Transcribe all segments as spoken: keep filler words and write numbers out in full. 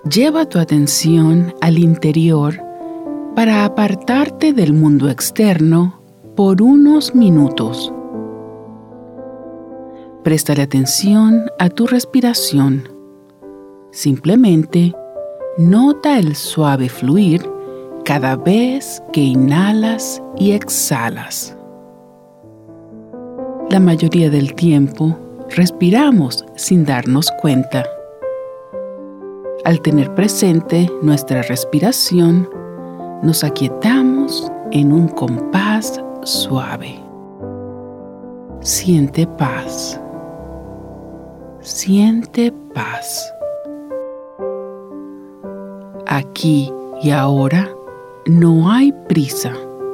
Lleva tu atención al interior para apartarte del mundo externo por unos minutos. Préstale atención a tu respiración. Simplemente nota el suave fluir cada vez que inhalas y exhalas. La mayoría del tiempo respiramos sin darnos cuenta. Al tener presente nuestra respiración, nos aquietamos en un compás suave. Siente paz. Siente paz. Aquí y ahora no hay prisa.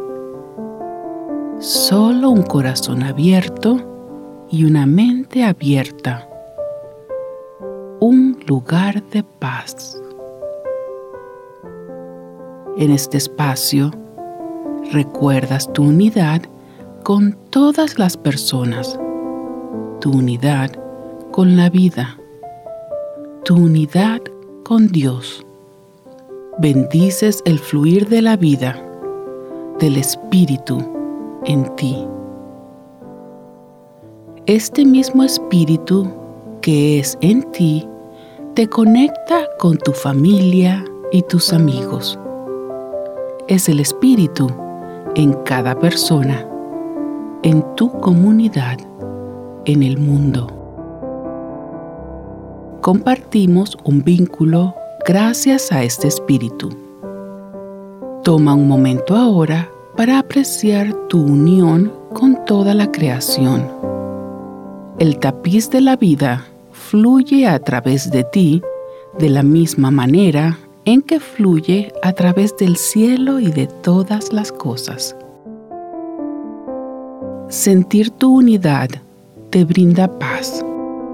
Solo un corazón abierto y una mente abierta. Un lugar de paz. En este espacio, recuerdas tu unidad con todas las personas, tu unidad con la vida, tu unidad con Dios. Bendices el fluir de la vida, del Espíritu en ti. Este mismo Espíritu que es en ti te conecta con tu familia y tus amigos. Es el Espíritu en cada persona, en tu comunidad, en el mundo. Compartimos un vínculo gracias a este Espíritu. Toma un momento ahora para apreciar tu unión con toda la creación. El tapiz de la vida fluye a través de ti de la misma manera en que fluye a través del cielo y de todas las cosas. Sentir tu unidad te brinda paz.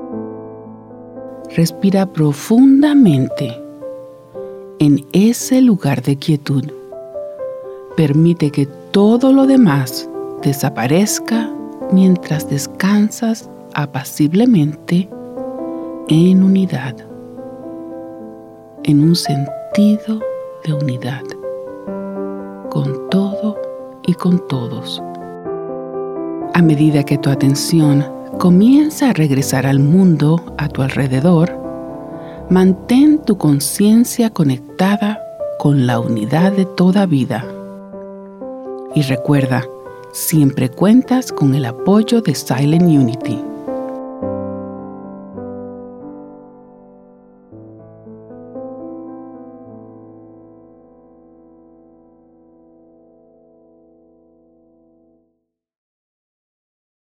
Respira profundamente en ese lugar de quietud. Permite que todo lo demás desaparezca mientras descansas apaciblemente en unidad, en un sentido de unidad, con todo y con todos. A medida que tu atención comienza a regresar al mundo a tu alrededor, mantén tu conciencia conectada con la unidad de toda vida. Y recuerda, siempre cuentas con el apoyo de Silent Unity.